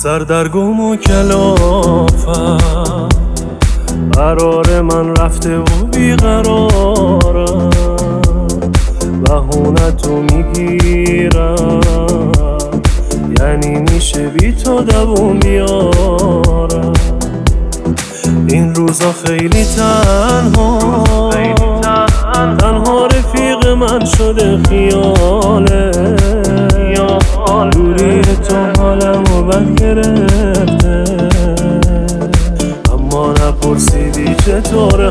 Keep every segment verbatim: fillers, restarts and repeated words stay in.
سردرگم و کلافم، قرار من رفته و بیقرارم، بهونتو میگیرم یعنی میشه بی تو دووم بیارم. این روزا خیلی تنها تنها رفیق من شده خیاله، دوری تو حالمو بد گرفته، اما نپرسیدی چطور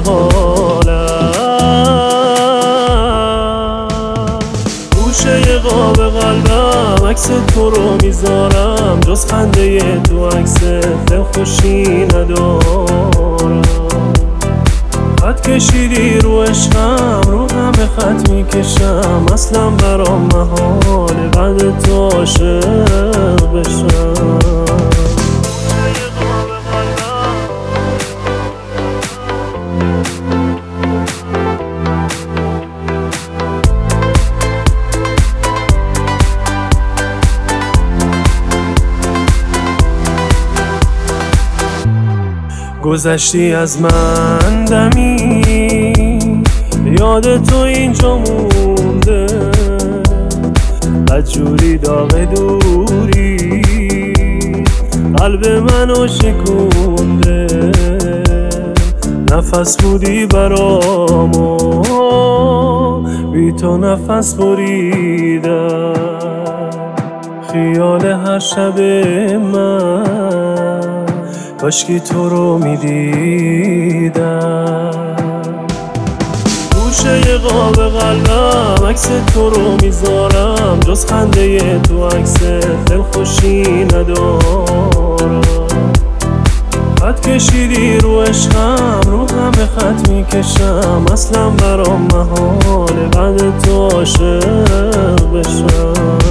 حالم. گوشه قاب قلبم عکس تو رو میذارم، جز خنده تو عکس دل خوشی ندارم. خط کشیدی رو عشقم، رو همه خط میکشم، اصلا برام محاله بعد تو عاشق بشم. گذشتی از من دمی، یاد تو اینجا مونده، بدجوری داغ دوری قلب منو شکونده. نفس بودی برامو، بی تو نفس بریدم، خیال هر شب من کاشکی تو رو میدیدم. گوشه قاب قلبم عکس تو رو میذارم، جز خنده تو عکس دل خوشی ندارم. خط کشیدی رو عشقم، رو همه خط میکشم، اصلا برام محاله بعد تو عاشق بشم.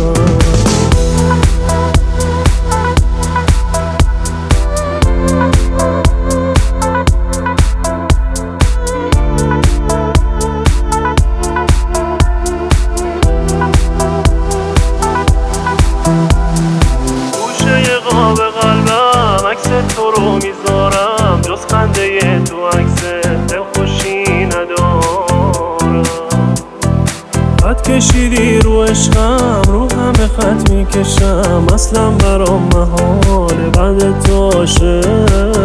تو رو میذارم، جز خنده تو عکس دل خوشی ندارم. خط کشیدی رو عشقم، رو همه خط میکشم، اصلا برام محاله بعد تو عاشق